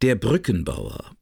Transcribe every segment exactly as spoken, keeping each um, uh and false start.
Der Brückenbauer.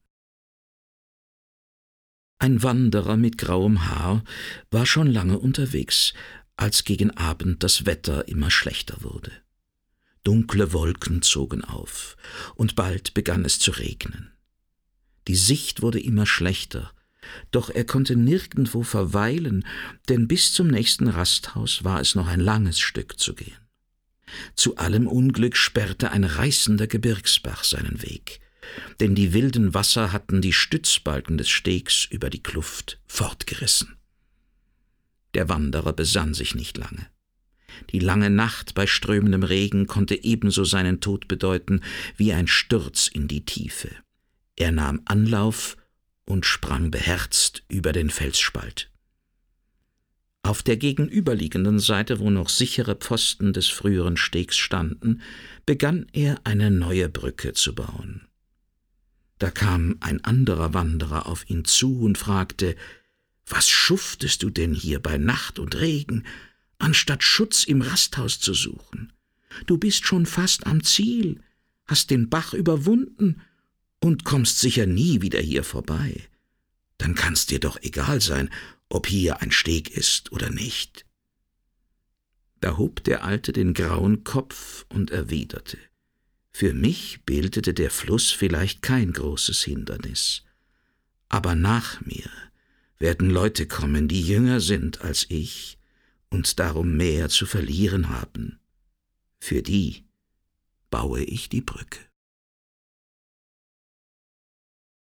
Ein Wanderer mit grauem Haar war schon lange unterwegs, als gegen Abend das Wetter immer schlechter wurde. Dunkle Wolken zogen auf, und bald begann es zu regnen. Die Sicht wurde immer schlechter, doch er konnte nirgendwo verweilen, denn bis zum nächsten Rasthaus war es noch ein langes Stück zu gehen. Zu allem Unglück sperrte ein reißender Gebirgsbach seinen Weg, denn die wilden Wasser hatten die Stützbalken des Stegs über die Kluft fortgerissen. Der Wanderer besann sich nicht lange. Die lange Nacht bei strömendem Regen konnte ebenso seinen Tod bedeuten wie ein Sturz in die Tiefe. Er nahm Anlauf und sprang beherzt über den Felsspalt. Auf der gegenüberliegenden Seite, wo noch sichere Pfosten des früheren Stegs standen, begann er eine neue Brücke zu bauen. Da kam ein anderer Wanderer auf ihn zu und fragte: »Was schuftest du denn hier bei Nacht und Regen, anstatt Schutz im Rasthaus zu suchen? Du bist schon fast am Ziel, hast den Bach überwunden und kommst sicher nie wieder hier vorbei. Dann kann's dir doch egal sein, ob hier ein Steg ist oder nicht.« Da hob der Alte den grauen Kopf und erwiderte: »Für mich bildete der Fluss vielleicht kein großes Hindernis, aber nach mir werden Leute kommen, die jünger sind als ich und darum mehr zu verlieren haben. Für die baue ich die Brücke.«